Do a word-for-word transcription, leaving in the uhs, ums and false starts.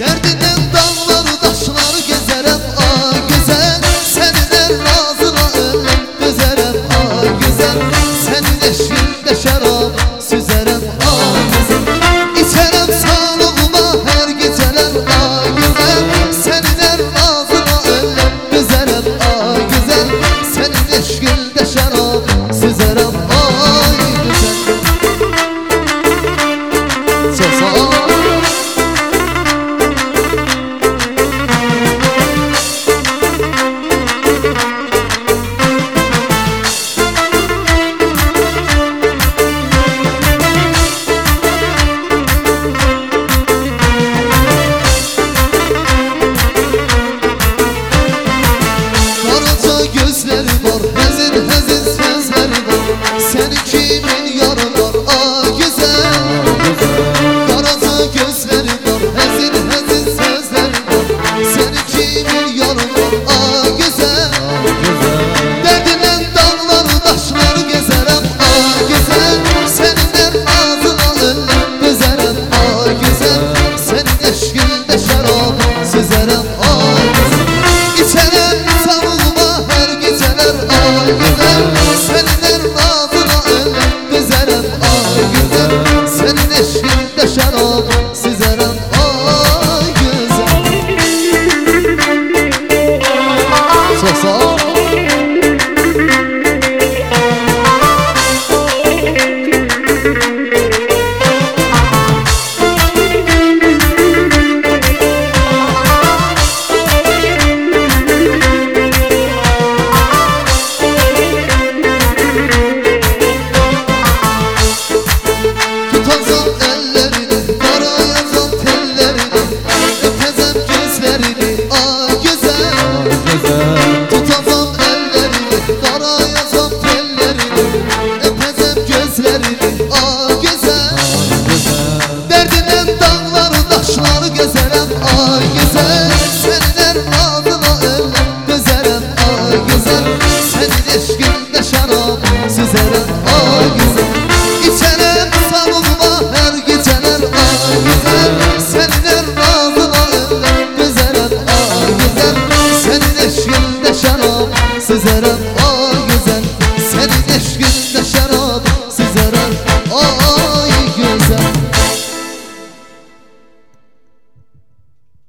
Derdinin dağları daşları gezerem ay güzel. Senin el nazına ölüm düzerem ay güzel. Senin eşkinde şarap süzerem ay güzel. İçerem sağlığıma her geceler ay güzel. Senin el nazına ölüm düzerem ay güzel. Senin eşkinde şarap süzerem ay güzel. Çok sağ ol. Karaca gözleri var, hezin hezin sözleri var. Seni kimin yarı var ay güzel. Karaca gözleri var, hezin hezin sözleri var. Seni kimin yarı var ay güzel. Derdinin dağları taşları gezerem ay güzel. Senin el ağzına ölüm düzerem ay güzel. Senin eşkinde şarap süzerem ay güzel. İçerem savunma her geceler ay güzel. Senin el ağzına ölüm düzerem ay güzel. Senin eşkinde şarap süzerem ay güzel. Çok sağ ol. Tutacağım ellerini, darayacağım tellerini, öpeceğim gözlerini ay güzel. Tutacağım ellerini, darayacağım tellerini, öpeceğim gözlerini ay güzel. Derdinin dağları taşları gezerem ay güzel. Senin el ağzına ölüm düzerem ay güzel. Senin eşkinde şarap süzerem ay güzel. İçerem savunma her geceler ay güzel. Senin el ağzına ölüm düzerem ay güzel. Senin eşkinde şarap süzerem